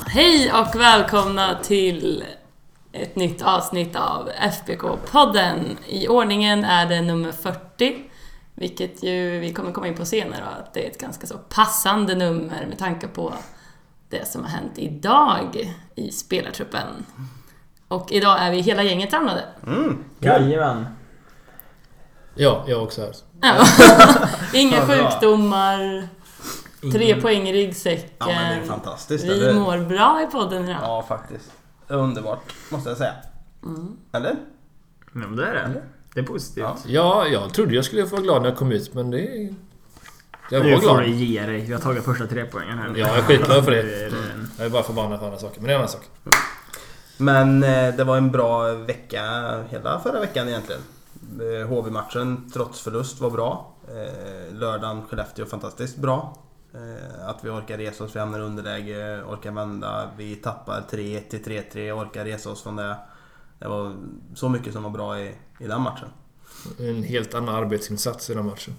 Hej och välkomna till ett nytt avsnitt av FBK-podden. I ordningen är det nummer 40, vilket ju vi kommer komma in på senare, att det är ett ganska så passande nummer med tanke på det som har hänt idag i spelartruppen. Och idag är vi hela gänget samlade. Jajamän. Ja, jag också här. Ja. Inga sjukdomar, 3 poäng i ryggsäcken. Ja, men det är fantastiskt. Vi eller? mår bra i podden idag. Ja, faktiskt. Underbart, måste jag säga. Eller? Ja, men det är det. Eller? Det är positivt. Ja, jag trodde jag skulle få vara glad när jag kom ut, men det... Jag Nu var får glad. du ge dig. Vi har tagit första 3 poängen här. Ja, jag är skitglad för det. Jag är bara förbannad för andra saker, men det är en annan sak. Men det var en bra vecka, hela förra veckan egentligen. HV-matchen trots förlust var bra. Lördagen Skellefteå fantastiskt bra. Att vi orkar resa oss, vi hamnar i underläge, orkar vända. Vi tappar 3-1 till 3-3, orkar resa oss från det. Det var så mycket som var bra i den matchen. En helt annan arbetsinsats i den matchen.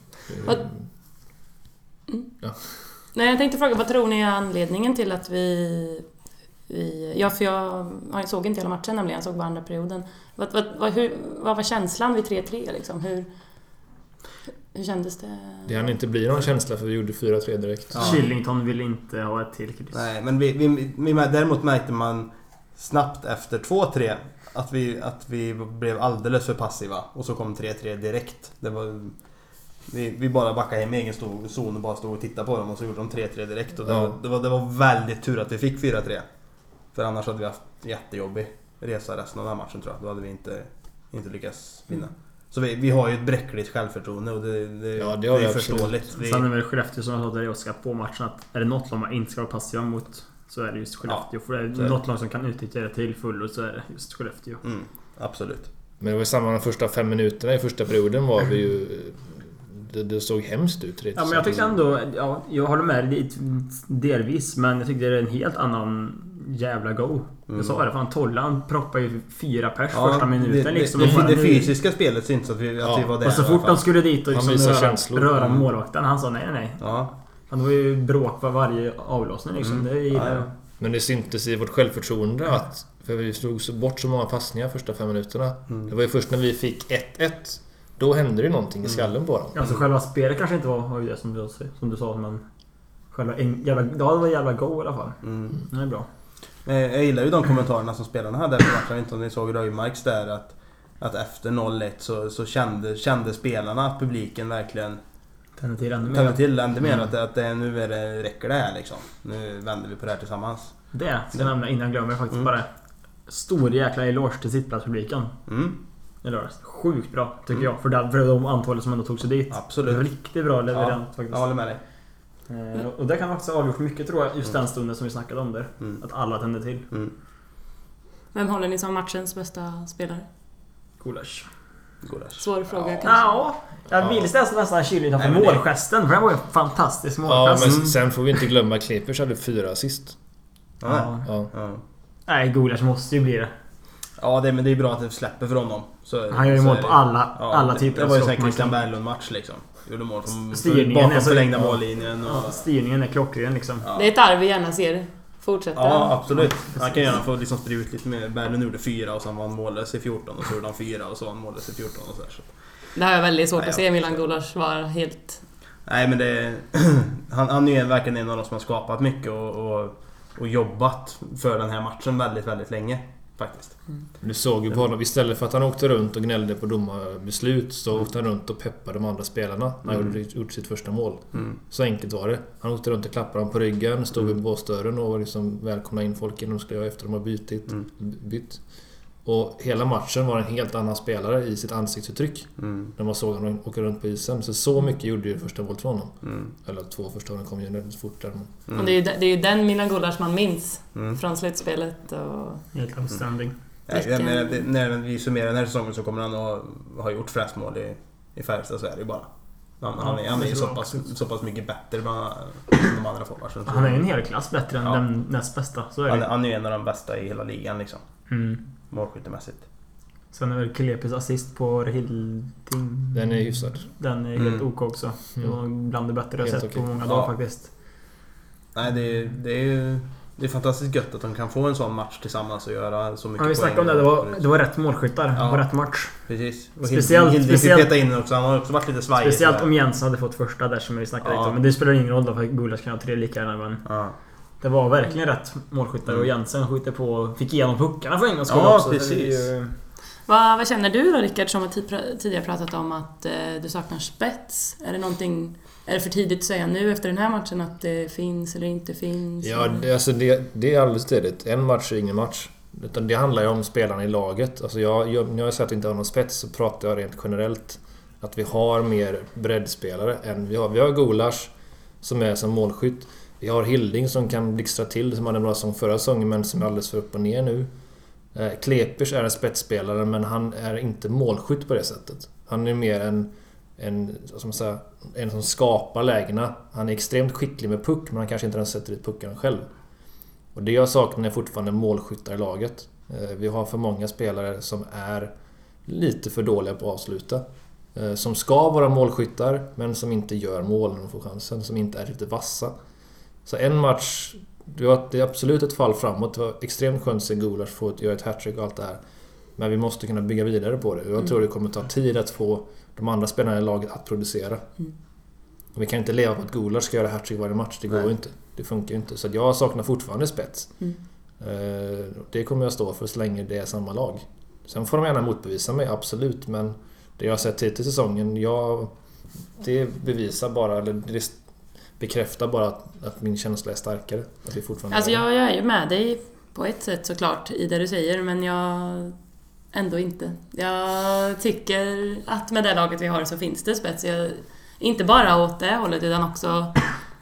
Ja. Nej, jag tänkte fråga, vad tror ni är anledningen till att vi för jag såg inte hela matchen nämligen, jag såg bara andra perioden. Vad var känslan vid 3-3 liksom? Hur kändes det? Det hann inte bli någon känsla för vi gjorde 4-3 direkt. Ja. Shillington ville inte ha ett till kryss. Nej, men vi däremot märkte man snabbt efter 2-3 att vi blev alldeles för passiva. Och så kom 3-3 direkt. Det var... Vi bara backade hem i egen zon och bara stod och tittade på dem och så gjorde de 3-3 direkt. Och det var väldigt tur att vi fick 4-3. För annars hade vi haft jättejobbig resa resten av den här matchen, tror jag. Då hade vi inte lyckats vinna. Så vi har ju ett bräckligt självförtroende och det är förståeligt. Sen är det väl Skellefteå som jag sa där jag ska på matchen, att är det något lag man inte ska vara passiva mot, så är det just Skellefteå. Ja, för det är något lag som kan utnyttja det till full, och så är det just Skellefteå. Absolut. Men det var samma de första 5 minuterna i första perioden var vi ju... Det såg hemskt ut. Ja, men jag tyckte ändå... Ja, jag håller med dig delvis, men jag tyckte det är en helt annan jävla go. Jag sa det, fan Tollan proppar ju 4 pers första minuten liksom. Det fysiska spelet syns att vi var där. Och så fort de skulle dit och liksom röra målvakten, han sa nej. Ja. Han var ju bråk för varje avlossning liksom. Det gillar jag. Men det syntes i vårt självförtroende att... För vi slog så bort så många passningar första 5 minuterna. Det var ju först när vi fick 1-1. Då hände det någonting i skallen på dem. Alltså själva spelet kanske inte var det som du sa, men själva det var jävla go i alla fall. Det är bra. Jag gillar ju de kommentarerna som spelarna hade efter matchen. Jag vet inte om ni såg Röjmarks där att efter 0-1 så kände spelarna att publiken verkligen tände till ännu mer. Att nu räcker det här liksom. Nu vänder vi på det här tillsammans. Det nämnde innan jag glömmer faktiskt bara. Stor jäkla eloge till sittplatspubliken. Eller sjukt bra tycker jag, för de antalet som ändå tog sig dit. Absolut. Riktigt bra leverant faktiskt. Jag håller med dig. Och det kan faktiskt ha avgjort mycket, tror jag, just den stunden som vi snackade om där. Att alla tände till. Vem håller ni som matchens bästa spelare? Gulasch. Svår fråga kanske. Ja, jag vill nästan Shillington för målgesten, för det var ju en fantastisk målgest. Ja, men sen får vi inte glömma att Klepers hade 4 assist. Ja. Nej, Gulasch måste ju bli det. Ja, men det är bra att det släpper för honom. Han gör ju mål på alla typer av skott. Det var ju Christian Berglund-match liksom. Gjorde mål från bakom förlängda mållinjen. Styrningen är klockren liksom. Det är ett arv vi gärna ser fortsätta. Ja, absolut. Han kan gärna få liksom sprida ut lite mer. Berglund gjorde 4 och sen var han mållös i 14 och så gjorde han 4 och så var han mållös i 14 och så där. Det har jag väldigt svårt att se. Milan Gulasch var helt... Nej, men han är ju verkligen en av de som har skapat mycket och jobbat för den här matchen väldigt, väldigt länge faktiskt. Du såg ju på honom, istället för att han åkte runt och gnällde på domarbeslut, så åkte han runt och peppade de andra spelarna när han gjort sitt första mål. Så enkelt var det. Han åkte runt och klappade dem på ryggen, stod vid båsdörren och liksom välkomna in folk innan de skulle göra efter de har bytt. Och hela matchen var en helt annan spelare i sitt ansiktsuttryck när man såg honom åka runt på isen. Så mycket gjorde ju första målet från honom. Eller 2 första målen kom ju väldigt fort där. Och det är ju den Milan Gulasch man minns från slutspelet. Och... Helt outstanding. När vi summerar den här säsongen så kommer han att ha gjort flest mål i Färjestad, så är det ju bara. Han är ju så pass mycket bättre än de andra forwards. Han är ju en hel klass bättre än den näst bästa. Så är det. Han är ju en av de bästa i hela ligan liksom. Målskyttemässigt. Sen är väl Klepes assist på Hilding. Den är hyfsad. Den är helt OK också. Det var bland det bättre jag sett på många dagar faktiskt. Nej, det är ju Det är fantastiskt gött att de kan få en sån match tillsammans och göra så mycket vi snackade om det. Det var rätt målskyttar på rätt match. Precis. Och Speciellt peta in också. Han har också varit lite svajig. Speciellt om Jensen hade fått första där som vi snackade lite om. Men det spelar ingen roll då för Gulas kan ha 3 lika gärna. Men det var verkligen rätt målskyttar och Jensen skjuter på, fick igenom puckarna för en skull också. Precis. Vad känner du då, Rickard, som har tidigare pratat om att du saknar spets? Är det någonting... Är det för tidigt att säga nu efter den här matchen att det finns eller inte finns? Ja, det är alldeles tidigt. En match är ingen match. Utan det handlar ju om spelarna i laget. Alltså när jag säger att vi inte har någon spets så pratar jag rent generellt att vi har mer breddspelare än vi har. Vi har Gulas som är som målskytt. Vi har Hilding som kan blixtra till, som hade en bra säsong förra säsongen men som är alldeles för upp och ner nu. Klepers är en spetsspelare men han är inte målskytt på det sättet. Han är mer en som skapar lägena. Han är extremt skicklig med puck men han kanske inte ens sätter dit puckarna själv. Och det jag saknar är fortfarande målskyttar i laget. Vi har för många spelare som är lite för dåliga på att avsluta. Som ska vara målskyttar men som inte gör mål när de får chansen. Som inte är riktigt vassa. Så en match, det är absolut ett fall framåt. Det var extremt skönt att se Gulas få göra ett hattrick och allt det här. Men vi måste kunna bygga vidare på det. Jag tror det kommer ta tid att få de andra spelarna i laget att producera. Vi kan inte leva på att Gulas ska göra hattrick varje match. Det går ju inte. Det funkar ju inte. Så jag saknar fortfarande spets. Det kommer jag stå för så länge det är samma lag. Sen får de gärna motbevisa mig, absolut. Men det jag har sett hittills i säsongen, det bevisar bara, eller det bekräftar bara att min känsla är starkare. Att vi fortfarande alltså jag är ju med dig på ett sätt såklart i det du säger, men jag ändå inte. Jag tycker att med det laget vi har så finns det spets. Inte bara åt det hållet utan också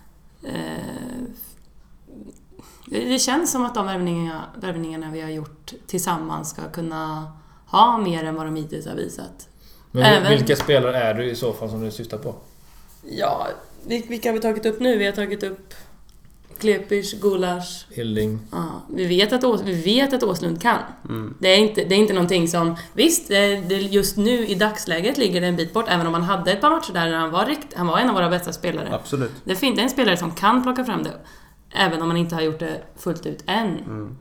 det känns som att de värvningarna vi har gjort tillsammans ska kunna ha mer än vad de hittills har visat. Men vilka spelare är du i så fall som du syftar på? Ja, vilka har vi tagit upp nu? Vi har tagit upp Klepers, Gulas, Hilding. Ja, vi vet att Åslund kan. Det är inte någonting som... Visst, det just nu i dagsläget ligger det en bit bort. Även om man hade ett par matcher där han var en av våra bästa spelare. Absolut. Det finns en spelare som kan plocka fram det. Även om man inte har gjort det fullt ut än.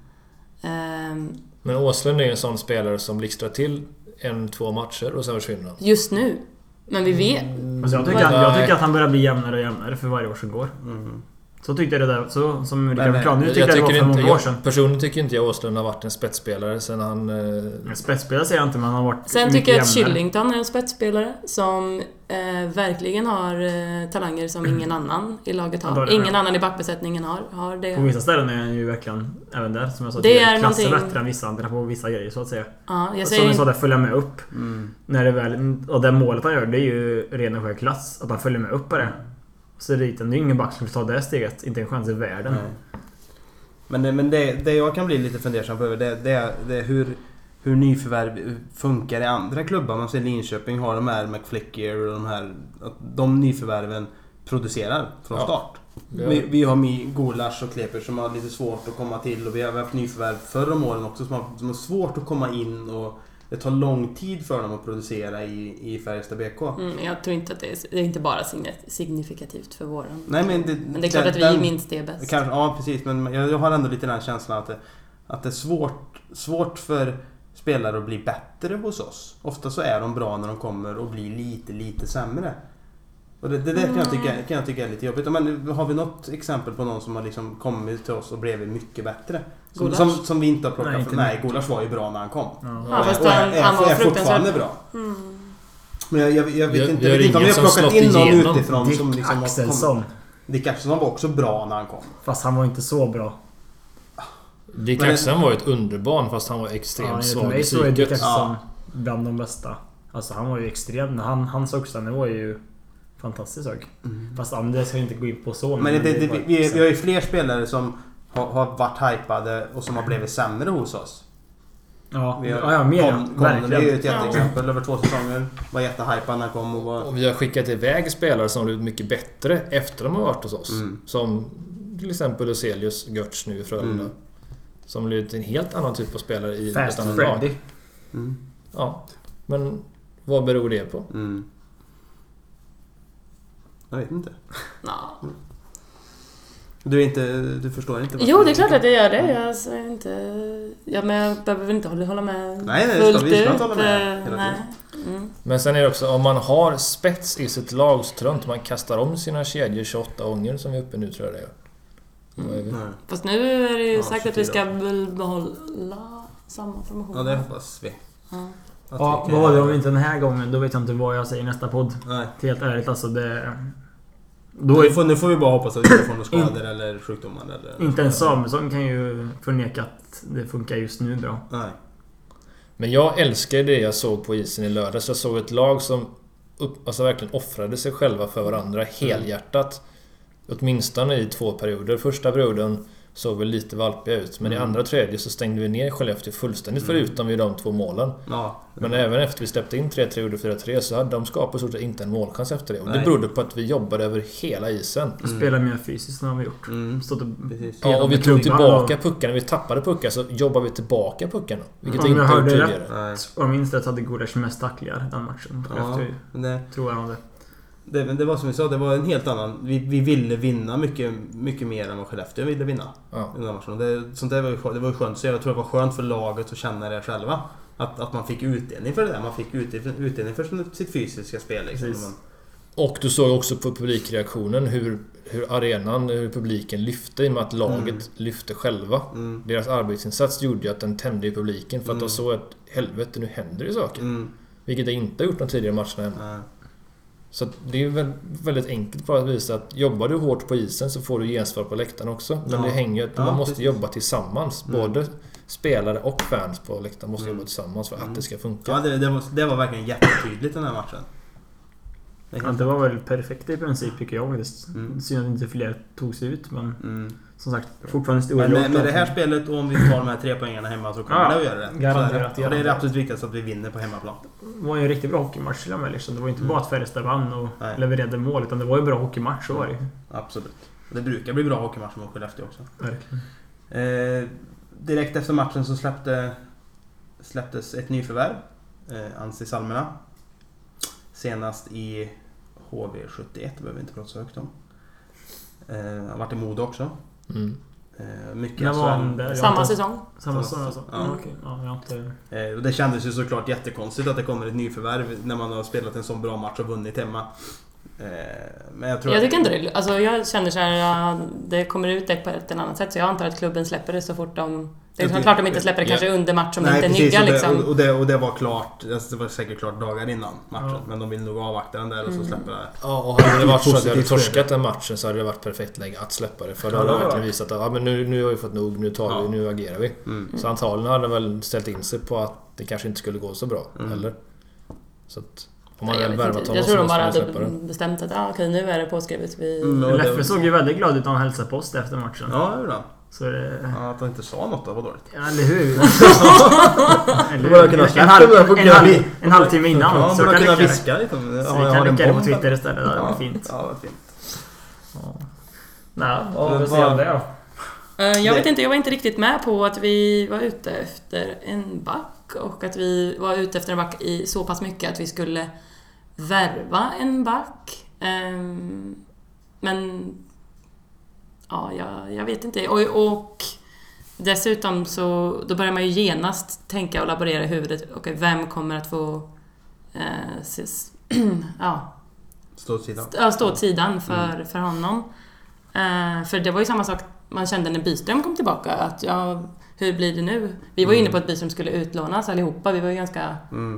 Men Åslund är en sån spelare som blixtrar till 1-2 matcher och sen försvinner han. Just nu. Men vi vet. Alltså jag tycker att han börjar bli jämnare och jämnare för varje år som går. Så tyckte jag det där. Så som Rickard förklarade. Nu tycker jag det var för många år sedan. Personligen tycker inte jag Åslund har varit en spetsspelare sen han... Spetsspelare säger jag inte, men han har varit sen tycker jag att jämnare. Shillington är en spetsspelare som verkligen har talanger som ingen annan i laget har. Ingen annan i backbesättningen har det. På vissa ställen är han ju verkligen även där, som jag sa, det är klasser bättre än vissa andra på vissa grejer så att säga. Ja, jag säger... Som jag sa, där följa med upp. När det väl, och det målet han gör, det är ju ren och skär klass. Att han följer med upp på det. Så det är ingen back som tar det steget. Inte en chans i världen. Men det jag kan bli lite fundersam över det är hur nyförvärv funkar i andra klubbar. Man ser Linköping har de här McFlicker och de nyförvärven producerar från start. Vi har Gulas och Klepers som har lite svårt att komma till, och vi har haft nyförvärv förra om åren också som har svårt att komma in, och det tar lång tid för dem att producera i Färjestad BK. Jag tror inte att det är inte bara signifikativt för våran. Nej, men det är klart att vi minns det bäst. Kanske, ja, precis. Men jag har ändå lite den känslan att det är svårt för spelare att bli bättre hos oss. Ofta så är de bra när de kommer och blir lite sämre. Och det kan jag tycka är lite jobbigt. Men har vi något exempel på någon som har liksom kommit till oss och blivit mycket bättre? Som vi inte har plockat för. Nej, Gulas var ju bra när han kom. Ja, fast han var fortfarande bra. Men jag vet inte om vi har plockat in någon utifrån Dick som liksom Axelsson. Dick Axelsson var också bra när han kom. Fast han var inte så bra. Dick Axelsson var ett underbarn fast han var extremt svag i psyket. Så är Dick Axelsson bland de bästa. Alltså han var ju extrem. Hans högsta nivå är ju fantastiskt hög. Fast det ska inte gå in på så. Men vi har ju fler spelare som har varit hypade och som har blivit sämre hos oss. Ja, mer. Verkligen. Det är ju ett jätteexempel. Över 2 säsonger var jättehypad när han kom. Och vi har skickat iväg spelare som blivit mycket bättre efter de har varit hos oss. Som till exempel Uselius Götz nu i Frölunda. Som blivit en helt annan typ av spelare i Fast Freddy. Ja, men vad beror det på? Jag vet inte. Du förstår inte? Jo, det är klart att jag gör det. Jag säger inte... Ja, men jag behöver väl inte hålla med nej, fullt vi ska ut. inte hålla med hela Nej. tiden. Men sen är det också, om man har spets i sitt lag så tror jag inte man kastar om sina kedjor 28 gånger som vi är uppe nu, tror jag det är. Nej. Fast nu är det ju Ja, sagt att vi 24. ska väl behålla samma formation. Ja, det hoppas vi. Ja. Ja, vad var det om inte den här gången? Då vet jag inte vad jag säger i nästa podd. Nej. Helt ärligt, alltså det... Nu får vi bara hoppas att vi inte får några skador eller sjukdomar. Eller, Inte ens Samuelsson kan ju förneka att det funkar just nu bra. Nej. Men jag älskar det jag såg på isen i lördags. Jag såg ett lag som alltså verkligen offrade sig själva för varandra helhjärtat. Åtminstone i 2 perioder. Första perioden såg väl lite valpiga ut. Men i andra och tredje så stängde vi ner Skellefteå fullständigt förutom vid de 2 målen. Ja. Men även efter vi släppte in 3-3 och 4-3 så hade de skapat så inte en målchans efter det. Och det Nej. berodde på att vi jobbade över hela isen. Spelar mer fysiskt än vad vi gjort. Stått och Precis. Ja, och vi med tog klubban tillbaka puckarna. Vi tappade puckar så jobbar vi tillbaka puckarna. Vilket vi Om inte jag har gjort hörde tidigare. Nej. Och jag minns att hade Gulasch mest tacklingar den matchen. Ja, men det, Tror jag om det. det var som vi sa, det var en helt annan... Vi ville vinna mycket mer än vad Skellefteå ville vinna. Ja. I den här matchen. Sånt där det var ju skönt. Så jag tror det var skönt för laget att känna det själva. Att man fick utdelning för det där. Man fick utdelning för sitt fysiska spel. Liksom. Och du såg också på publikreaktionen hur arenan, hur publiken lyfte i och med att laget lyfte själva. Deras arbetsinsats gjorde ju att den tände i publiken för att de såg att helvete, nu händer det saker. Vilket det inte har gjort de tidigare matcherna än. Så det är väl väldigt enkelt bara att visa att jobbar du hårt på isen så får du gensvar på läktaren också. Men det hänger att man måste jobba tillsammans. Både spelare och fans på läktaren måste jobba tillsammans för att det ska funka. Ja, det var verkligen jättetydligt den här matchen. Ja, det var väl perfekt i princip tycker jag faktiskt. Synd att inte fler tog sig ut, men som sagt, fortfarande stora Men med det här spelet och om vi tar de här 3 poängarna hemma så kommer det att göra det. Garanterat. Så det är det absolut viktigaste att vi vinner på hemmaplan. Det var ju en riktigt bra hockeymatch till och med, liksom. Det var ju inte bara att Färjestad vann och Nej. levererade mål, utan det var ju en bra hockeymatch, så var det ju. Absolut. Det brukar bli bra hockeymatcher mot Skellefteå också. Verkligen. Direkt efter matchen så släpptes ett nyförvärv. Ansi Salmela. Senast i HV71, det behöver vi inte prata så högt om. Han har varit i Modo också. Mycket När var han där? Samma säsong. Samma säsong alltså? Ja. Ja, okej. Ja, jag har inte... Och det kändes ju såklart jättekonstigt att det kommer ett nyförvärv när man har spelat en sån bra match och vunnit hemma. Men jag tror Jag tycker inte det. Alltså jag känner så här, det kommer ut det på ett eller annat sätt. Så jag antar att klubben släpper det så fort de... Det är klart de inte släpper det kanske under match om det inte är nygga liksom. Och det var klart. Det var säkert klart dagar innan matchen. Ja. Men de vill nog avvakta den där och så släpper det. Ja, och hade det varit så att jag hade torskat den matchen så hade det varit perfekt läge att släppa det. För då hade det verkligen visat att men nu har vi fått nog, nu agerar vi. Så antagligen hade väl ställt in sig på att det kanske inte skulle gå så bra. Eller? Så att... Jag tror de bara hade bestämt att okej, nu är det påskrivet. Leffe såg ju väldigt glad ut när han hälsade på oss efter matchen. Ja, det gjorde han. Så det... Ja, att han inte sa något, det var dåligt. Ja, eller hur? En halvtimme innan. Ja, så kan kunna viska lite. Så vi kan lägga det på Twitter istället. Det var fint. Ja, det var fint. Nej, vad vill säga om det då? Jag vet inte, jag var inte riktigt med på att vi var ute efter en back och att vi var ute efter en back i så pass mycket att vi skulle värva en back. Men ja, jag vet inte. Och dessutom så då börjar man ju genast tänka och laborera i huvudet. Okej, vem kommer att få stå åt sidan för honom? För det var ju samma sak man kände när Byström kom tillbaka, att hur blir det nu? Vi var inne på att Byström skulle utlånas allihopa. Vi var ju ganska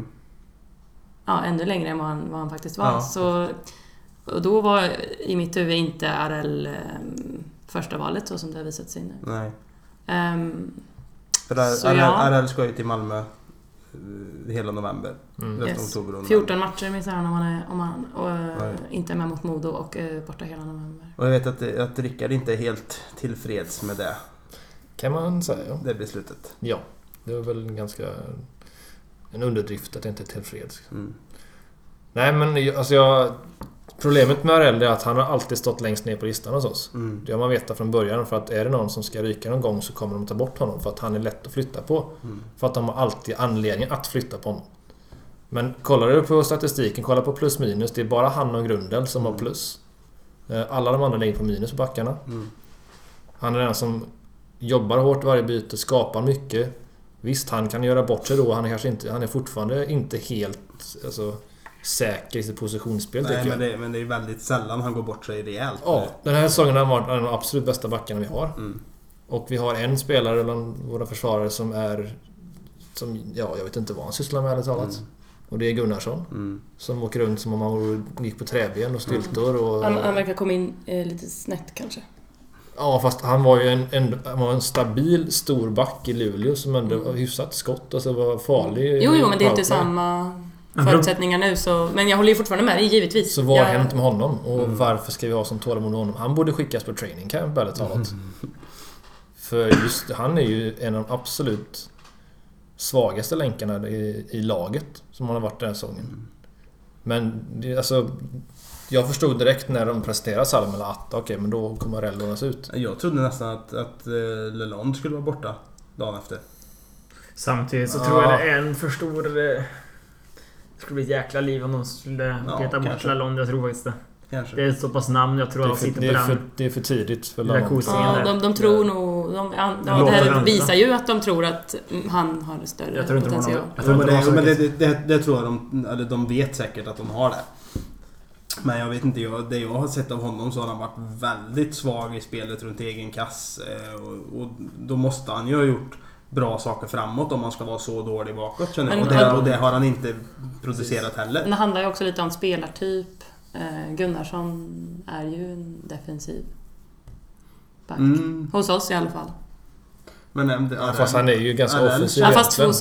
ännu längre än vad han faktiskt var. Ja. Så, och då var i mitt huvud inte Arell första valet så som det har visat sig nu. Nej. För Arell ska ju till Malmö hela november. Yes. 14 matcher minns han om han inte är med mot Modo och borta hela november. Och jag vet att Rickard inte är helt tillfreds med det. Kan man säga. Det beslutet. Ja, det var väl ganska en underdrift att jag inte är tillfreds. Nej, men alltså problemet med Arell är att han har alltid stått längst ner på listan hos oss. Det har man vetat från början, för att är det någon som ska ryka någon gång så kommer de ta bort honom för att han är lätt att flytta på. För att de har alltid anledning att flytta på honom. Men kollar du på statistiken, kolla på plus minus, det är bara han och Grundel som har plus. Alla de andra ligger på minus på backarna. Han är den som jobbar hårt varje byte, skapar mycket. Visst, han kan göra bort sig då. Han är fortfarande inte helt säker i sitt positionsspel. Nej, men det är väldigt sällan han går bort sig rejält. Ja, den här säsongen har varit en av de absolut bästa backarna vi har. Och vi har en spelare bland våra försvarare som jag vet inte vad han sysslar med, ärligt talat. Och det är Gunnarsson. Som åker runt som om han gick på träben och styltor. Och, han verkar komma in lite snett kanske. Ja, fast han var ju en stabil stor back i Luleå som ändå var hyfsat skott. Alltså var farlig. Jo, men det är inte samma förutsättningar nu. Men jag håller ju fortfarande med dig, givetvis. Så vad har hänt med honom? Och varför ska vi ha som tålamod med honom? Han borde skickas på training camp, ärligt talat. För just han är ju en av de absolut svagaste länkarna i laget som han har varit den här säsongen. Men jag förstod direkt när de presenterade Salmela att okej, men då kommer Rell lånas ut. Jag trodde nästan att Lalonde skulle vara borta dagen efter. Samtidigt så tror jag det är en för stor... Det skulle bli ett jäkla liv om de skulle peta bort Lalonde. Jag tror faktiskt det. Kanske. Det är ett så pass namn, jag tror att sitter på den. Det är för tidigt för Lalonde. Ja, de tror nog... det här visar ju att de tror att han har större potential. Det tror jag de vet säkert att de har det. Men jag vet inte, det jag har sett av honom så har han varit väldigt svag i spelet runt egen kass. Och då måste han ju ha gjort bra saker framåt om man ska vara så dålig bakåt. Och det har han inte producerat heller. Men det handlar ju också lite om spelartyp. Gunnarsson är ju en defensiv back. Hos oss i alla fall. Men fast han är ju ganska offensiv. Fast det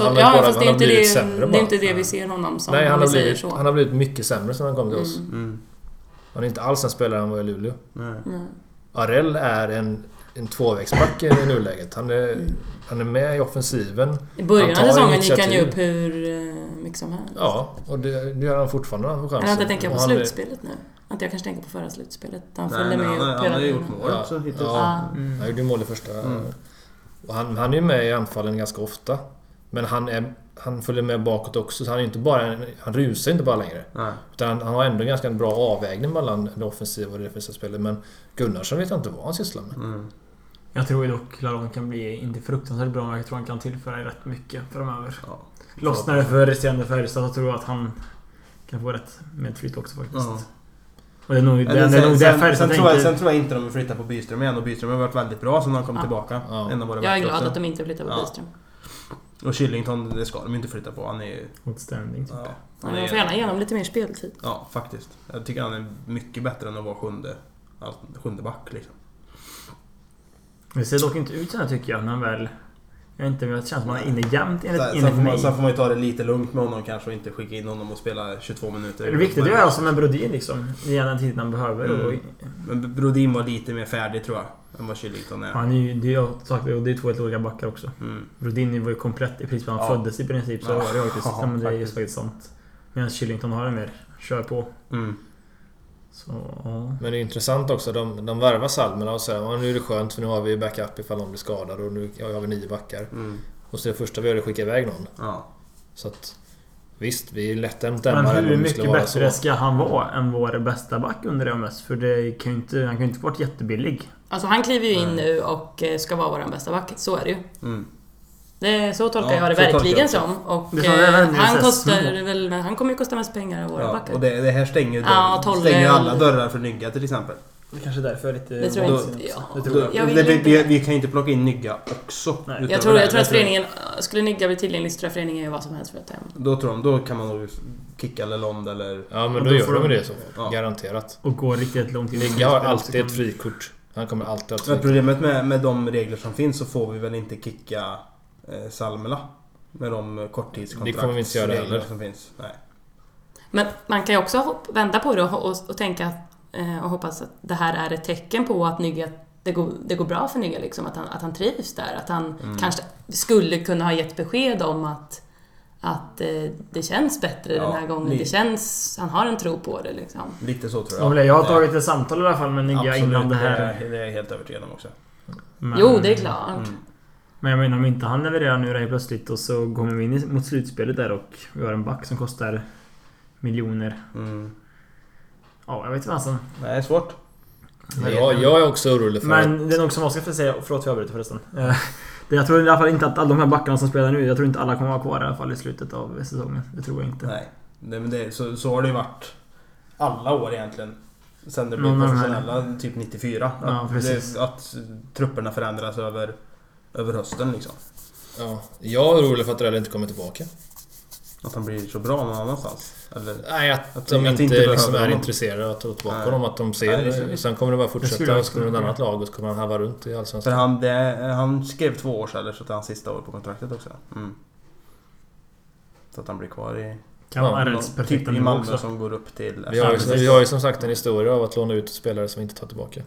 är inte det vi ser honom som. Nej, han har blivit mycket sämre sen han kom till oss. Han är inte alls en spelare han var i Luleå. Arell är en tvåvägsback i nuläget. Han är med i offensiven. I början av säsongen gick han ju upp hur mycket som helst. Ja, och det gör han fortfarande. Jag tänker på slutspelet nu. Att jag kanske tänker på förra slutspelet. Han följde med upp. Han har gjort mål också hittills. Han gjorde mål i första. Och han är ju med i anfallen ganska ofta. Men han följer med bakåt också. Så han rusar inte bara längre. Utan han har ändå ganska bra avvägning mellan det offensiva och det defensiva spelet. Men Gunnarsson vet jag inte vad han sysslar med. Jag tror ju dock Lalonde kan bli inte fruktansvärt bra, men jag tror han kan tillföra rätt mycket framöver. Lossnar det för resterande Färjestad så tror jag att han kan få rätt medflytt också faktiskt. Och det är nog sen tror jag inte de vill flytta på Byström igen. Och Byström har varit väldigt bra sen han kom tillbaka. Jag är glad att de inte flyttar på Byström. Och Killington, det ska de inte flytta på. Han är ju outstanding. Han får gärna igenom lite mer speltid. Ja, faktiskt. Jag tycker han är mycket bättre än att vara sjunde back liksom. Det ser dock inte ut så här tycker jag. När väl... Jag vet inte, men det känns som att han är inne jämt sen får man ju ta det lite lugnt med honom kanske och inte skicka in honom och spela 22 minuter. Det är viktigt att göra som en Brodin liksom. I den tiden han behöver. Men Brodin var lite mer färdig tror jag än vad Killington är. Han är ju, det är två helt olika backar också. Brodin var ju komplett i princip när han föddes i princip. Så var det faktiskt. Men det är ju faktiskt sant. Medan Killington har en mer kör på. Så, men det är intressant också. De värvar Salmela och säger nu är det skönt för nu har vi backup ifall de blir skadade och nu har vi 9 backar. Och så det första vi gör är att skicka iväg någon. Så att visst, vi är lätt att dämma. Men hur mycket bättre ska han vara än vår bästa back under MS? För det kan ju han kan ju inte vara jättebillig. Alltså han kliver ju in nu och ska vara vår bästa back. Så är det ju. Så tolkar jag det verkligen som. Och han kommer ju kosta mest pengar av våra backar. Och det här stänger alla dörrar för Nygga till exempel. Det är kanske därför lite... Det tror jag inte. Vi kan inte plocka in Nygga också. Jag tror att föreningen... Skulle Nygga bli tillgänglig så tror jag föreningen gör vad som helst för att ta hem. Då kan man nog kicka Lalonde eller... Ja, men då gör de det så. Garanterat. Och går riktigt långt in. Nygga har alltid ett frikort. Han kommer alltid att... Men problemet med de regler som finns så får vi väl inte kicka Salmela med de korttidskontrakt. Det kommer vi inte göra heller. Som finns. Nej. Men man kan ju också vända på det och tänka och hoppas att det här är ett tecken på att Nygga, det går bra för Nygga liksom, att han trivs där, att han kanske skulle kunna ha gett besked om att det känns bättre den här gången. Han har en tro på det liksom. Lite så tror jag. Jag har tagit ett samtal i alla fall med Nygga innan det här. Det är jag helt övertygad om också. Jo, det är klart. Men jag menar om inte han levererar nu där plötsligt och så kommer vi in mot slutspelet där och vi har en back som kostar miljoner. Ja, jag vet inte alltså. Nej, det är svårt. Jag är också orolig för Men det är nog som Oskar får säga, förlåt för jag avbryter förresten. Jag tror i alla fall inte att alla de här backarna som spelar nu, jag tror inte alla kommer vara kvar i alla fall i slutet av säsongen. Det tror jag inte. Nej, så har det ju varit alla år egentligen. Sen det blev professionella, typ 94. Att trupperna förändras över hösten liksom. Ja, jag är orolig för att Rell inte kommer tillbaka. Att han blir så bra någon annanstans. Eller, nej, att de inte liksom är intresserade av att ta tillbaka honom. Att de ser, sen kommer det bara fortsätta och så kommer det ett annat lag och så kommer han harva runt i Allsvenskan. För han skrev 2 år eller så att han sista år på kontraktet också. Så att han blir kvar i... Kan vara typ i Malmö som går upp till... Vi har ju som sagt en historia av att låna ut spelare som inte tar tillbaka.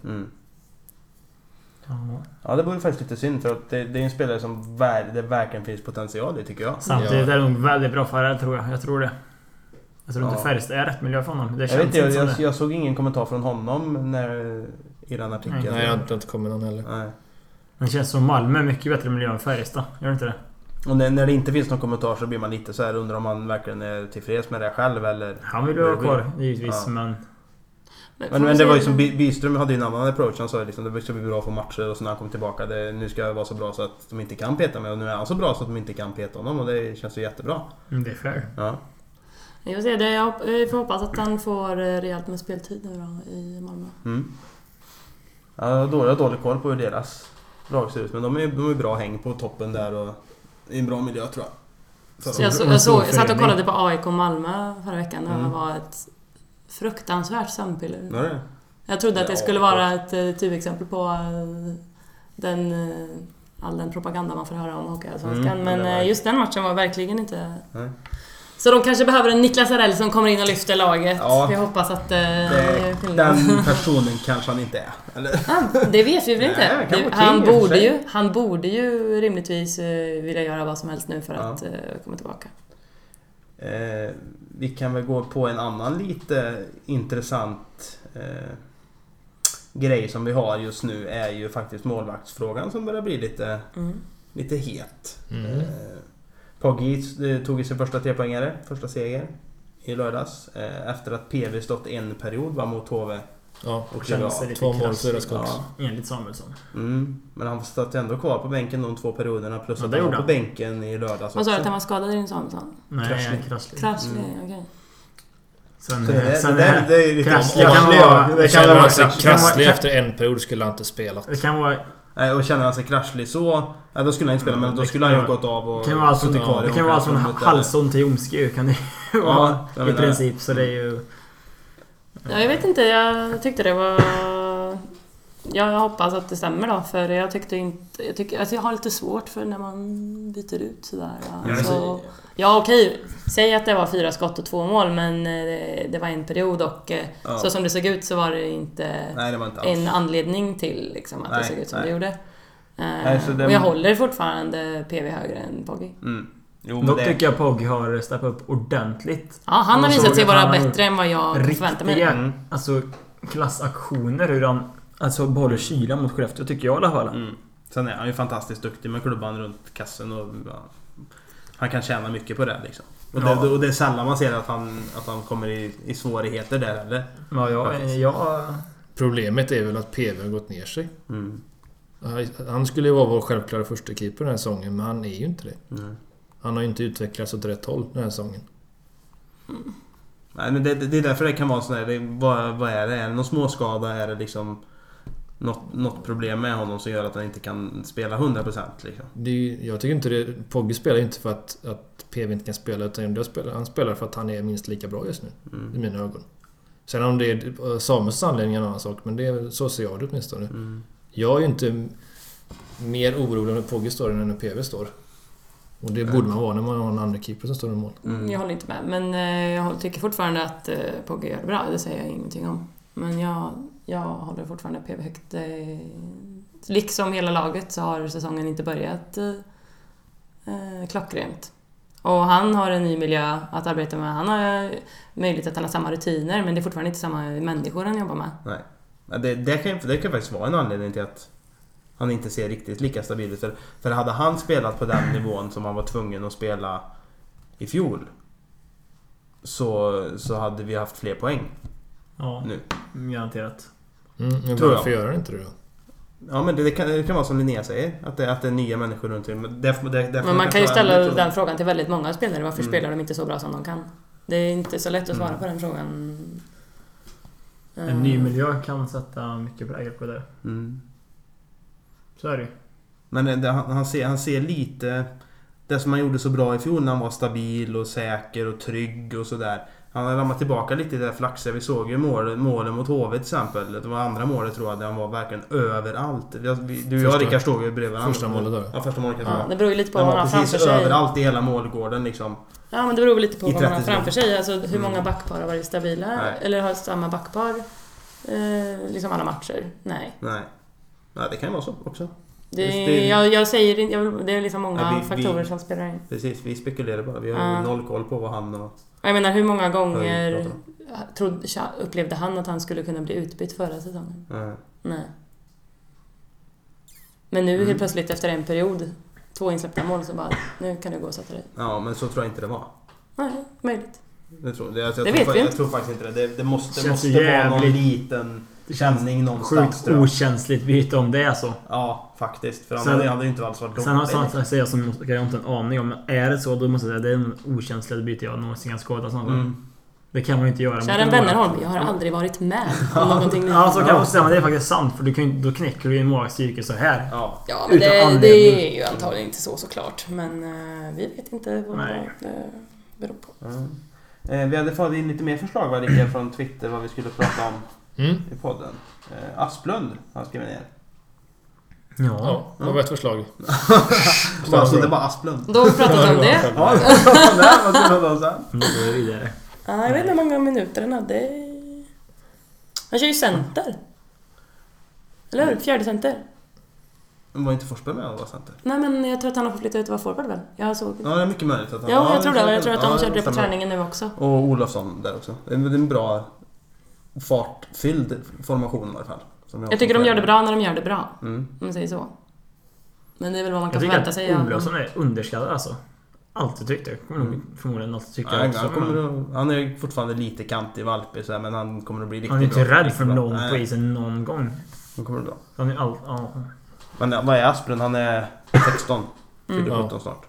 Ja, det vore faktiskt lite synd för att det är en spelare som det verkligen finns potential i, tycker jag. Samtidigt är det nog väldigt bra för det, tror jag. Jag tror det. Jag tror inte Färjestad är rätt miljö för honom. Det känns jag såg ingen kommentar från honom i den artikeln. Nej, jag har inte kommit någon heller. Nej. Det känns som Malmö är mycket bättre miljö än Färjestad. Gör det inte det? Och när det inte finns någon kommentar så blir man lite så här, undrar om man verkligen är tillfreds med det själv eller... Han vill ju vara kvar, givetvis, men det var ju som Byström hade ju en annan approach. Han sa ju liksom, det ska bli bra för matcher och så när han kom tillbaka, nu ska jag vara så bra så att de inte kan peta mig, och nu är han så bra så att de inte kan peta honom, och det känns ju jättebra. Det är fair. Ja. Jag vill säga det, jag får hoppas att han får rejält med speltid nu då i Malmö. Ja, jag har dålig koll på hur deras lag ser ut, men de är bra häng på toppen där och i en bra miljö, tror jag. Så jag satt och kollade på AIK Malmö förra veckan och det var ett fruktansvärt sömnpiller. Ja, det. Jag trodde att det skulle vara ett typexempel på all den propaganda man får höra om Hockeyallsvenskan. Men just den matchen var verkligen inte... Nej. Så de kanske behöver en Niklas Arell som kommer in och lyfter laget. Ja, jag hoppas att den personen kanske han inte är. Eller? Det vet vi väl inte. Han borde ju rimligtvis vilja göra vad som helst nu för att komma tillbaka. Vi kan väl gå på en annan lite intressant grej som vi har just nu, är ju faktiskt målvaktsfrågan som börjar bli lite het. Poggi tog sin första 3-poängare, första seger i lördags, efter att PV stått en period var mot HV. Ja, och kände sig lite 2 mål, 4 skott. Enligt Samuelsson. Men han satt ändå kvar på bänken de 2 perioderna, plus att han var på bänken i lördags. Vad sa du att han var skadad i Samuelsson? Nej, Kraschli, okej. Kraschli efter en period skulle han inte spela. Det kan vara... Och känner han sig kraschlig så... då skulle han inte spela, men då skulle han ju gått av och... Det kan vara från Halsson till Jomsky, kan det vara i princip, så det är ju... Ja, jag vet inte, jag tyckte det var... Jag hoppas att det stämmer då, för jag tyckte inte... Jag har lite svårt för när man byter ut sådär. Alltså, ja, okej. Säg att det var 4 skott och 2 mål, men det var en period och så som det såg ut så var det inte, en anledning till liksom, att det såg ut som det gjorde. Och jag håller fortfarande PV högre än Poggi. Då tycker jag Poggi har steppat upp ordentligt. Ja, han har visat sig vara bättre än vad jag förväntade mig. Alltså klassaktioner, hur han behåller kylan mot Skellefteå, tycker jag i alla fall. Sen är han ju fantastiskt duktig med klubban runt kassen och han kan tjäna mycket på det liksom. Och det är sällan man ser att han kommer i svårigheter där, eller? Problemet är väl att PV har gått ner sig. Han skulle ju vara vår självklara första keeper den här säsongen, men han är ju inte det. Han har ju inte utvecklats åt rätt håll den här säsongen. Nej, men det är därför det kan vara sån här, vad är det? Är det någon småskada? Är det liksom något problem med honom som gör att han inte kan spela 100% liksom? Jag tycker inte det. Poggi spelar inte för att PV inte kan spela, utan han spelar för att han är minst lika bra just nu i mina ögon. Sen om det är Samuels anledning är en annan sak, men så ser jag det åtminstone. Jag är ju inte mer orolig när Poggi står än när PV står. Och det borde man vara när man har en andra keeper som står i mål. Jag håller inte med, men jag tycker fortfarande att Poggi gör det bra, det säger jag ingenting om. Men jag håller fortfarande PV högt. Liksom hela laget så har säsongen inte börjat klockrent. Och han har en ny miljö att arbeta med. Han har möjlighet att han har samma rutiner, men det är fortfarande inte samma människor han jobbar med. Nej. Det kan faktiskt vara en anledning till att han inte ser riktigt lika stabil ut. För hade han spelat på den nivån som han var tvungen att spela i fjol, så hade vi haft fler poäng. Ja, nu. Garanterat. Men tror varför gör han inte det då? Ja, men det kan vara som Linnea säger. Att det är nya människor runt omkring. Men man kan ju ställa den frågan till väldigt många spelare. Varför spelar de inte så bra som de kan? Det är inte så lätt att svara på den frågan. En ny miljö kan sätta mycket prägel på det. Så är det. Men han ser lite... Det som han gjorde så bra i fjol när han var stabil och säker och trygg och sådär. Han har rammat tillbaka lite i det där flaxet. Vi såg ju målen mot HV till exempel. Det var andra målet tror jag. Där han var verkligen överallt. Du och jag, Rickard, stod ju bredvid varandra. Första målet då? Ja, första målet. Ja, det beror ju lite på vad man har framför sig. Han var precis överallt i hela målgården liksom. Ja, men det beror lite på vad man har framför sig. Alltså hur många backpar har varit stabila. Nej. Eller har samma backpar liksom alla matcher. Nej, det kan ju vara så också. Jag säger det är liksom många faktorer som spelar in. Precis, vi spekulerar bara. Vi har noll koll på vad han och... Jag menar, hur många gånger upplevde han att han skulle kunna bli utbytt förra säsongen? Nej. Men nu helt plötsligt efter en period 2 insläppta mål så bara, nu kan du gå och sätta dig. Ja, men så tror jag inte det var. Nej, möjligt. Jag tror faktiskt inte det. Det måste vara någon liten känning någonstans. Sjukt okänsligt byte om det är så. Ja, faktiskt. För han hade ju inte alls varit dålig. Sen har jag som jag har inte en aning om. Men är det så, då måste jag säga det är en okänsligt byte jag någonsin kan skada sånt. Det kan man ju inte göra. Kära Wennerholm, jag har aldrig varit med om någonting. Ja, så kan man säga, men det är faktiskt sant. För då knäcker du ju en målstyrka så här. Ja, men det är ju antagligen inte så såklart. Men vi vet inte vad det beror på. Vi hade fått in lite mer förslag från Twitter vad vi skulle prata om i podden. Asplund har skrivit ner. Ja, det var ett förslag. Så det var Asplund. Då har vi pratat om det. Ja, vad ska vi prata om sen? Nu går vi vidare. Jag vet inte hur många minuter den hade. Han kör ju center. Eller hur? 4:e center. Men var inte Forsberg med att vara center? Nej, men jag tror att han har fått flytta ut och vara forward väl? Jag såg... Ja, det är mycket möjligt att han... Ja, jag tror det. Jag tror att han körde det på träningen nu också. Och Olofsson där också. Det är en bra fartfylld formation i alla fall. Jag tycker de gör det bra när de gör det bra. Om man säger så. Men det är väl vad man kan förvänta sig. Olofsson är underskattad alltså. Alltid tyckte jag. Förmodligen alltid tyckte jag också. Han är fortfarande lite kantig valpig så här, men han kommer att bli riktigt bra. Han är inte rädd för någon på isen någon gång. Han kommer bra. Han är Men vad är Asplund? Han är 16. Fyller 17 snart.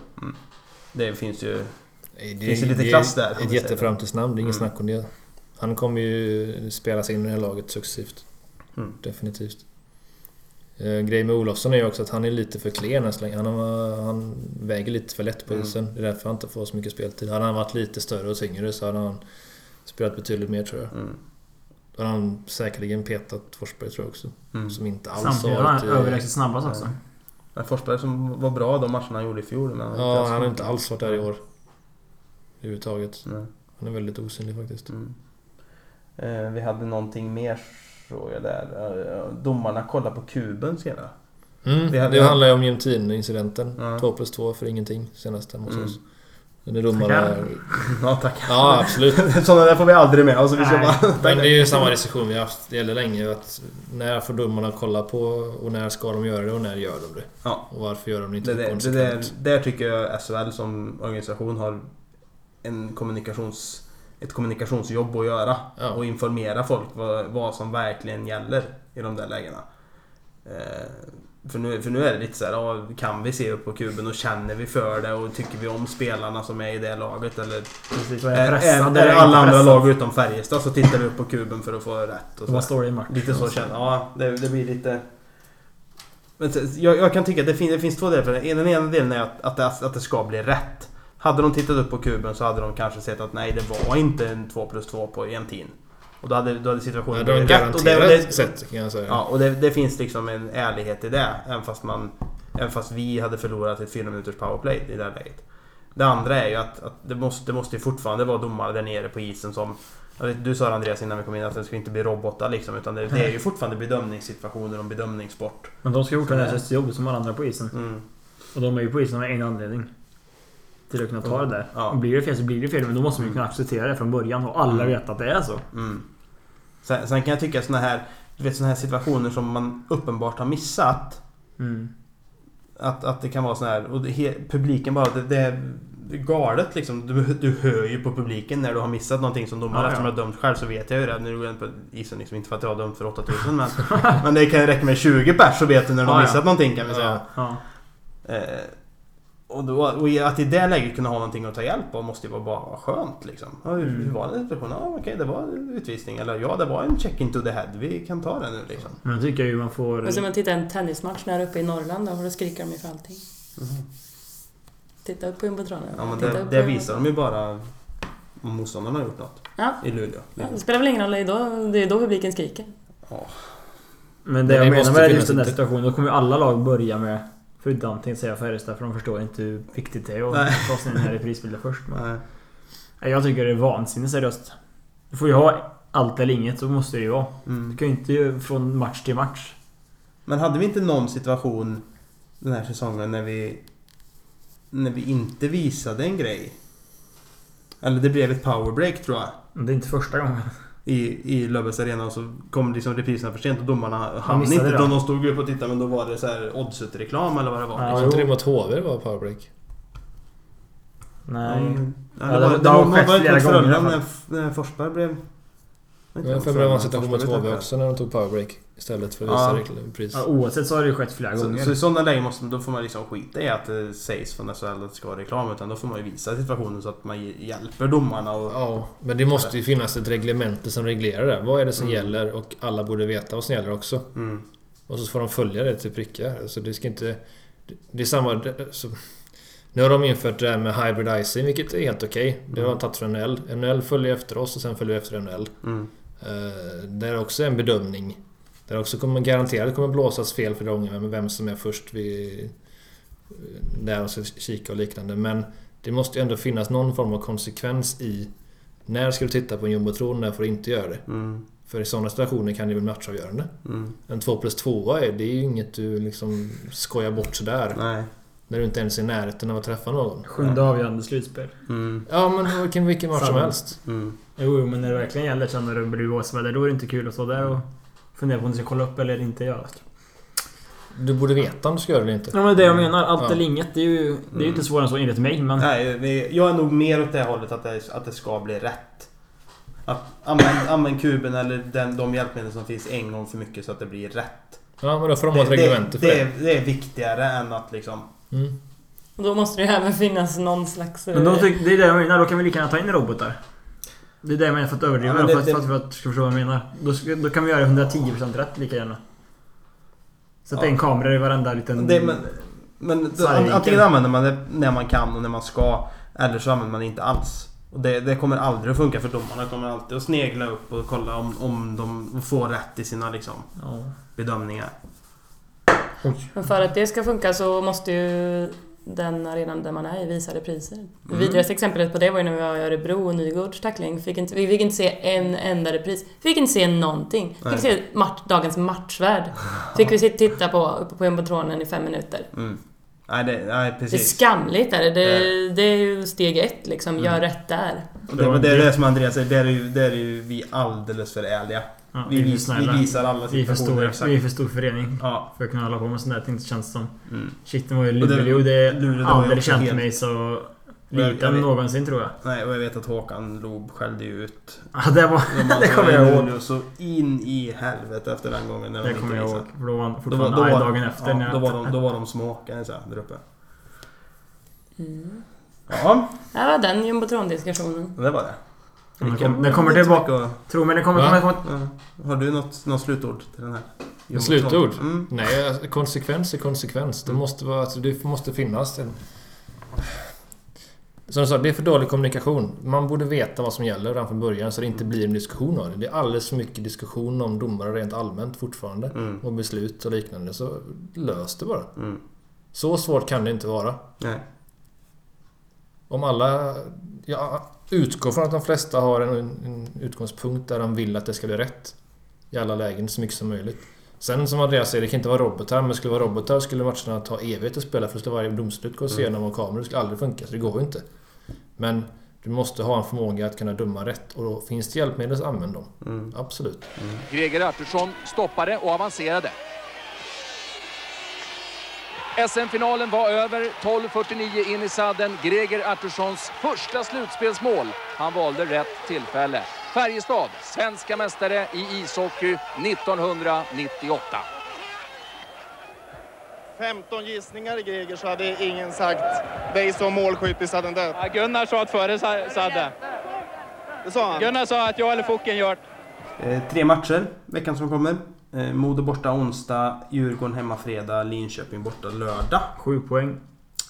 Det finns ju lite klass där. Ett jätteframtidsnamn, det är ingen snack om det. Han kommer ju spelas in i det här laget successivt. Definitivt. Grejen med Olofsson är ju också att han är lite för klen än så länge. Han väger lite för lätt på isen. Det är därför han inte får så mycket speltid. Hade han varit lite större och tyngre så hade han spelat betydligt mer, tror jag. Då hade han säkerligen petat Forsberg, tror jag också. Som inte alls samtidigt har han överlägset snabbast också. Forsberg som var bra de matcherna han gjorde i fjol. Men han har inte alls varit där i år. överhuvudtaget. Han är väldigt osynlig faktiskt. Vi hade någonting mer så jag där. Domarna kollar på kuben senare. Det handlar ju om Jämtin-incidenten. 2+2 för ingenting senast mot oss. Det domarna... Ja, tack. Ja, absolut. Sådana där får vi aldrig med. Alltså, men det är ju samma diskussion vi har haft. Det gäller länge att när får domarna kolla på och när ska de göra det och när gör de det. Ja. Och varför gör de det inte konsekvent? Där tycker jag SHL som organisation har ett kommunikationsjobb att göra. Ja. Och informera folk vad som verkligen gäller i de där lägena. För nu är det lite så här, kan vi se upp på kuben och känner vi för det och tycker vi om spelarna som är i det laget eller är alla andra lag utom Färjestad så tittar vi upp på kuben för att få rätt. Och vad står det i matchen? Lite så känner ja, det blir lite... Men jag kan tycka att det finns två delar för det. Den ena delen är att det ska bli rätt. Hade de tittat upp på kuben så hade de kanske sett att nej, det var inte en 2+2 på Jämtin. Och då hade situationen blivit rätt. Och det sätt, kan jag säga. Ja, och det finns liksom en ärlighet i det. Även fast vi hade förlorat ett 4 minuters powerplay i det här läget. Det andra är ju att det måste ju fortfarande vara domare där nere på isen som... Du sa Andreas innan vi kom in att det ska inte bli robotar liksom, utan det är ju fortfarande bedömningssituationer och bedömningssport. Men de ska gjort en SST-jobb som alla andra på isen. Och de är ju på isen av en anledning. Till att kunna ta det där. Ja. Och blir det fel så blir det fel, men då måste man ju kunna acceptera det från början och alla vet att det är så. Sen kan jag tycka såna här situationer som man uppenbart har missat. Att det kan vara såna här och publiken bara galet liksom. Du hör ju på publiken när du har missat någonting som domare. Eftersom jag har dömt själv så vet jag ju det. Nu går jag på isen liksom, inte för att jag har dömt för 8000 men det kan ju räcka med 20 pers så vet du när du har missat någonting kan vi säga. Och att i det läget kunna ha någonting att ta hjälp av måste ju bara skönt liksom. Hur var det situation? Okej, det var utvisning. Eller det var en check into the head. Vi kan ta det nu liksom. Men jag tycker ju man får... Och så man tittar en tennismatch när uppe i Norrland och då skriker de ju för allting. Titta upp på jumbotronen. Ja, men det visar de ju bara om motståndarna har gjort något. Ja. I Luleå. Ja, det spelar väl ingen roll, det är då publiken skriker. Ja. Men det jag menar med just den där situationen, då kommer ju alla lag börja med förutom antingen säga Färjestad för de förstår inte hur viktigt det är att ta sig den här i prisbilden först. Men jag tycker det är vansinnigt seriöst. Du får ju ha allt eller inget, så måste det ju vara. Du kan ju inte från match till match. Men hade vi inte någon situation den här säsongen när vi inte visade en grej? Eller det blev ett powerbreak tror jag. Det är inte första gången. I Löfbergs Arena och så kom liksom repriserna för sent och domarna hann inte. De stod upp och tittade men då var det så här oddsut-reklam eller vad det var. Jag tror inte mot HV var powerbreak. Nej. Det var skett flera gånger när Forsberg blev... Jag för en situation mot HV också när de tog powerbreak istället för att visa repris. Ja, oavsett så har det ju skett flera gånger. Så i sådana lägen då får man liksom skita i att det sägs från SHL att det ska vara reklam, utan då får man ju visa situationen så att man hjälper domarna. Ja, men det måste ju finnas ett reglemente som reglerar det. Vad är det som gäller och alla borde veta vad som gäller också. Och så får de följa det till prickar. Så det ska inte... Det är samma... Så, nu har de infört det här med hybrid icing, vilket är helt okej. Det har tagit från NHL. NHL följer efter oss och sen följer efter NHL. Det är också en bedömning. Där också kommer garanterat kommer blåsas fel för gånger med vem som är först vid där och ska kika och liknande. Men det måste ju ändå finnas någon form av konsekvens i när ska du titta på en jumbotron, när får du inte göra det. För i sådana situationer kan det bli matchavgörande. En 2+2 det är ju inget du liksom skojar bort sådär. Nej. När du inte ens är i närheten av att träffa någon. 7:e avgörande slutspel. Ja, men vilken match som helst. Jo, men när det verkligen gäller så när det blir blåsväder, då är det inte kul att stå där och fundera på om du ska kolla upp eller inte göra. Du borde veta om du ska göra det eller inte. Ja, men det jag menar, allt eller inget, det är ju inte svårare än så enligt mig. Men... Nej, jag är nog mer åt det hållet att det ska bli rätt. Att använd kuben eller de hjälpmedel som finns en gång för mycket så att det blir rätt. Ja, men då får de ha ett reglement för det. Det är viktigare än att liksom... Och då måste det ju även finnas någon slags... Men det är det jag menar, då kan vi lika gärna ta in robotar. Det är det jag menar för att överdriva, för att ska förstå vad jag menar. Då kan vi göra 110% rätt lika gärna. Så att det är en kamera i varenda liten... Men antingen använder man det när man kan och när man ska, eller så använder man det inte alls. Och det kommer aldrig att funka för domarna. Kommer alltid att snegla upp och kolla om de får rätt i sina liksom, bedömningar. Men för att det ska funka så måste ju den arenan där man är i visa repriser. Det vidrigaste exemplet på det var ju när vi var i Örebro och Nygårds tackling. Vi fick inte se en enda repris. Vi fick inte se någonting. Vi fick se dagens matchvärd. Fick vi titta på jumbotronen i 5 minuter. Nej, precis. Det är skamligt. Det är ju steg 1 liksom. Gör rätt där. Det är det som Andreas säger. Där är ju vi alldeles för ärliga. Ja, vi visar alla situationer. Vi är för stor förening för att kunna hålla på med sånt där. Det inte känns som shit, var ju Luleå. Det aldrig känt mig så liten någonsin tror jag. Nej, och jag vet att Håkan Loob skällde ut. Ja, det kommer jag ihåg. Så in i helvete efter den gången när det kommer jag ihåg. För då var han fortfarande dagen efter. Då var de småkade så här där uppe. Ja. Det var den jumbotron-diskussionen. Det var det. Den kommer tillbaka. Tror mig, den kommer. Har du något slutord till den här? Slutord? Nej, konsekvens är konsekvens. Det måste vara, alltså, det måste finnas en... Som jag sa, det är för dålig kommunikation. Man borde veta vad som gäller redan från början så det inte blir en diskussion av det. Det är alldeles för mycket diskussion om domare rent allmänt fortfarande. Och beslut och liknande. Så lös det bara. Så svårt kan det inte vara. Nej. Om alla... Jag utgår från att de flesta har en utgångspunkt där de vill att det ska bli rätt. I alla lägen så mycket som möjligt. Sen som Andreas säger, det kan inte vara robotar. Men skulle det vara robotar skulle matcherna ta evigt att spela. För att varje domslut gå igenom och kameror. Det skulle aldrig funka, så det går ju inte. Men du måste ha en förmåga att kunna döma rätt. Och då finns det hjälpmedel så använd dem. Absolut. Greger Artursson stoppade och avancerade. SM-finalen var över, 12:49 in i sadden. Greger Arturssons första slutspelsmål. Han valde rätt tillfälle. Färjestad, svenska mästare i ishockey 1998. 15 gissningar i Greger så hade ingen sagt dig som målskytt i sadden där. Ja, Gunnar sa att före sadde. Det sa han. Gunnar sa att jag eller Focken gjort. 3 matcher veckan som kommer. Modo borta onsdag, Djurgården hemma fredag, Linköping borta lördag. 7 poäng.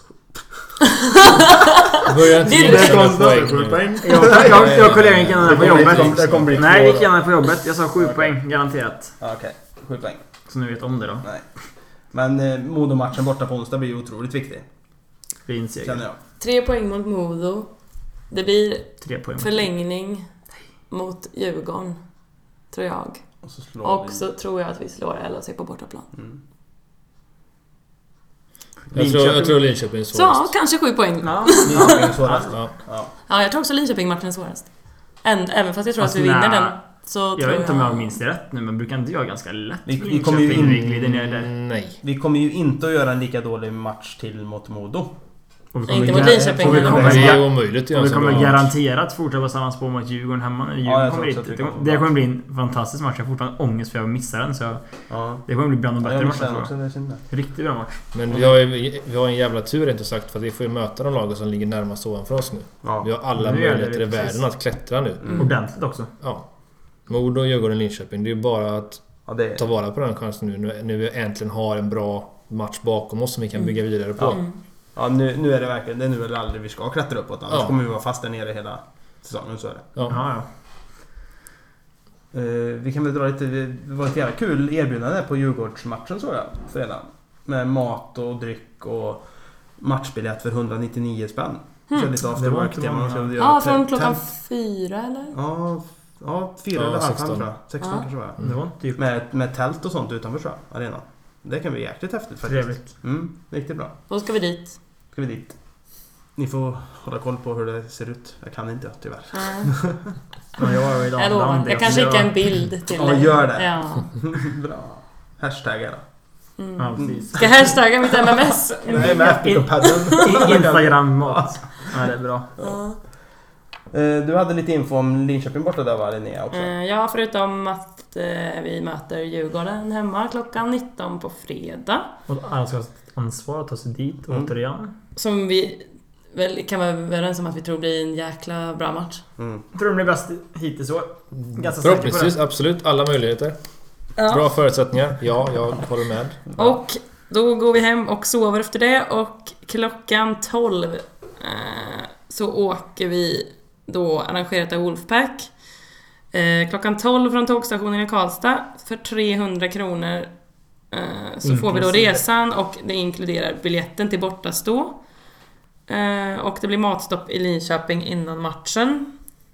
Börjar inte Linköping med poäng. Jag och kollegan gick gärna på jobbet. Det kommer bli 2. Nej, jag gick gärna på jobbet. Jag sa 7 poäng, garanterat. Okej, 7 poäng. Så nu vet om det då. Nej. Men Modo-matchen borta på onsdag blir otroligt viktig. Fin seger. Känner jag. 3 poäng mot Modo. Det blir 3 poäng. förlängning mot Djurgården, tror jag. Och så tror jag att vi slår LHC på bortaplan. Jag tror Linköping är Så svårast. kanske 7 poäng. Ja. Linköping är svårast. Ja, jag tror också Linköping-matchen är svårast. Även fast jag tror att vi vinner den. Så Jag tror vet inte om jag minns det rätt nu, men brukar inte jag ganska lätt? Vi kommer ju Nej. Vi kommer ju inte att göra en lika dålig match till mot Modo. Inte mot Linköping. Och vi kommer, Det är omöjligt att göra och vi så kommer bra. garanterat fortsätta på samma spår mot Djurgården hemma. När Djurgården jag kommer tror också hit. att vi Det kommer bli en fantastisk match. Jag har fortfarande ångest för att jag missar den. Så det kommer bli bland de bättre matcherna. Riktigt bra match. Men vi har en jävla tur inte sagt, för att vi får ju möta de lagen som ligger närmast ovanför oss nu. Ja. Vi har alla Nu gör möjligheter det, i världen att klättra nu. Ordentligt också. Ja. Modo, Djurgården, Linköping. Det är bara att det ta vara på den chansen nu när vi äntligen har en bra match bakom oss som vi kan bygga vidare på. Ja, nu är det verkligen, det är nu eller aldrig vi ska klättra uppåt. Annars kommer vi vara fast där nere hela säsongen, så är det. Ja. Vi kan väl dra lite, det var ett jävla kul erbjudande på Djurgårdsmatchen, så jag, fredag. Med mat och dryck och matchbiljett för 199 spänn. Så lite afterwork-tema. Ja, från klockan 4 eller? Ja, 4 eller halv 5 tror jag. 16 kanske var det. Var inte djupt. Med tält och sånt utanför, tror jag, arenan. Det kan bli jäkligt häftigt faktiskt. Trevligt. Riktigt bra. Då ska vi dit. Ni får hålla koll på hur det ser ut. Jag kan inte, tyvärr. Ja, jag lovar. Jag kan skicka en bild till dig. Gör det. Ja. Bra. Hashtagga då. Ja, precis. Ska hashtagga mitt MMS? Nej, med FBK-padden. Instagram-mat. Ja, det är bra. Du hade lite info om Linköping borta där, var Linnea också? Ja, förutom att vi möter Djurgården hemma klockan 19 på fredag. Och alla ska ha ansvar att ta sig dit återigen. Som vi väl kan vara överens om att vi tror blir en jäkla bra match. Jag tror de blir bäst hittills år. Förhoppningsvis, absolut. Alla möjligheter. Ja. Bra förutsättningar. Ja, jag håller med. Och då går vi hem och sover efter det. Och klockan 12 så åker vi då arrangerat av Wolfpack. Klockan 12 från tågstationen i Karlstad för 300 kronor. Så får vi då resan och det inkluderar biljetten till bortastå. Och det blir matstopp i Linköping innan matchen.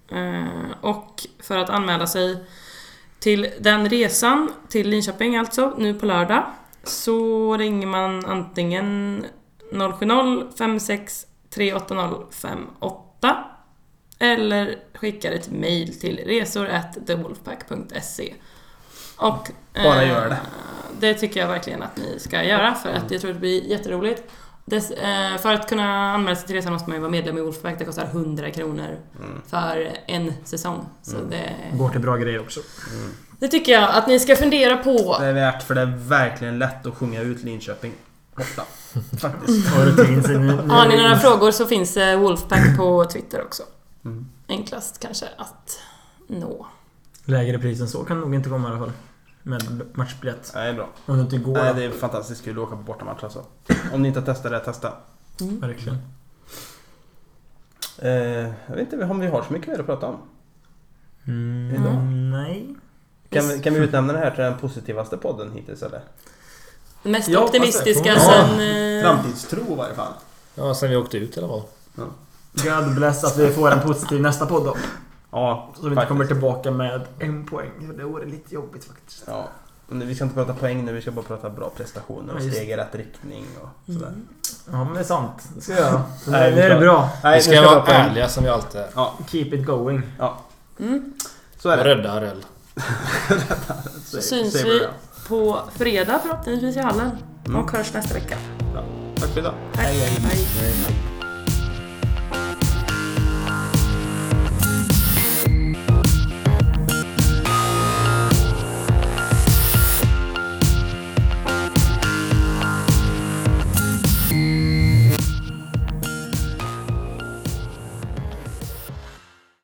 Och för att anmäla sig till den resan till Linköping, alltså nu på lördag, så ringer man antingen 070 56 380 58 eller skickar ett mejl till resor@thewolfpack.se. Och bara gör det. Det tycker jag verkligen att ni ska göra, för att jag tror det blir jätteroligt. För att kunna anmäla sig till resan måste man ju vara medlem i Wolfpack. Det kostar 100 kronor för en säsong. Så det går till bra grejer också. Det tycker jag att ni ska fundera på. Det är värt, för det är verkligen lätt att sjunga ut Linköping borta. Faktiskt. Har ni några frågor så finns Wolfpack på Twitter också. Enklast kanske att nå. Lägre pris än så kan nog inte komma i alla fall. Med matchbiljett. Nej, bra. Om det inte går. Nej, det är fantastiskt kul att åka på bortamatch alltså. Om ni inte har testat det, testa. Verkligen. Jag vet inte om vi har så mycket mer att prata om. Nej. Kan vi utnämna det här till den positivaste podden hittills, eller? Den mest optimistiska sen... Framtidstro i varje fall. Ja, sen vi åkte ut eller vad? Ja. God bless att vi får en positiv nästa podd då. Ja, så vi inte kommer tillbaka med 1 poäng. Det vore lite jobbigt faktiskt. Ja. Men vi ska inte prata poäng nu, vi ska bara prata bra prestationer och steg i rätt riktning och sådär. Ja, men det är sant. Det ska jag göra. Det är bra. Vi ska vara ärliga som vi alltid är. Ja. Keep it going. Ja. Så är det. Och rädda Arell. Så syns vi på fredag förhoppningsvis i hallen. Och hörs nästa vecka. Bra. Tack för idag. Hej. Hej.